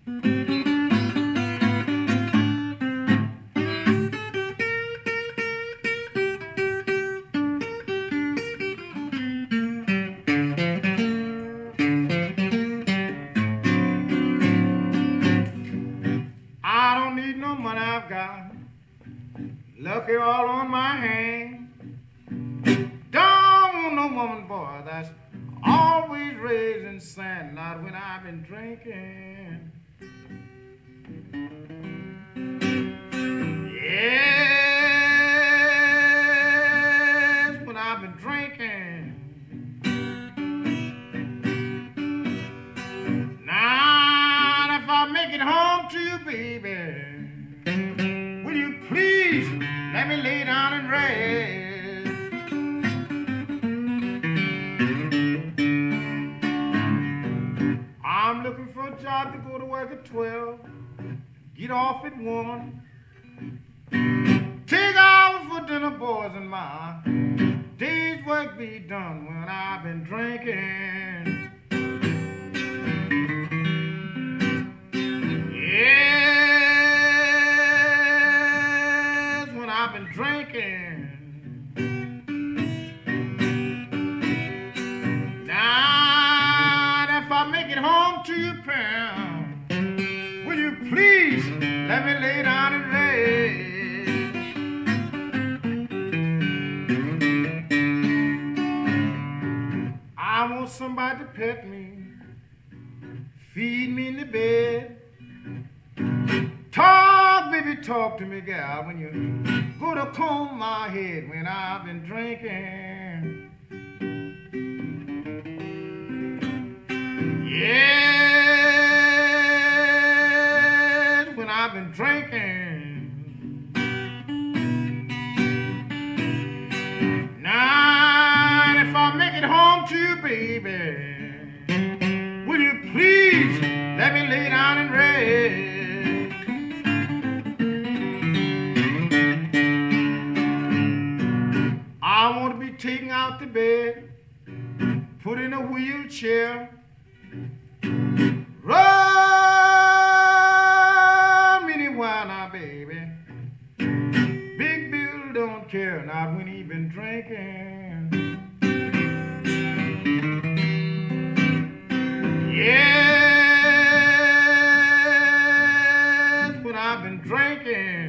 I don't need no money, I've got lucky all on my hand. Don't want no woman, boy, that's always raising sand. Not when I've been drinking. Yes, when I've been drinking. Now, if I make it home to you, baby, will you please let me lay down and rest? I'm looking for a job to go to work at 12, get off at 1, take hours for dinner, boys, and my day's work be done when I've been drinking. Yes, when I've been drinking. Now, if I make it home to you, pal, will you please let me lay down and rest? I want somebody to pet me, feed me in the bed. Talk, baby, talk to me, gal, when you go to comb my head when I've been drinking. Yes, when I've been drinking. Now, if I make it home to you, baby, will you please let me lay down and rest? I want to be taken out the bed, put in a wheelchair, run me anywhere now, baby. Big Bill don't care, not when he been drinking. Yes, when I've been drinking.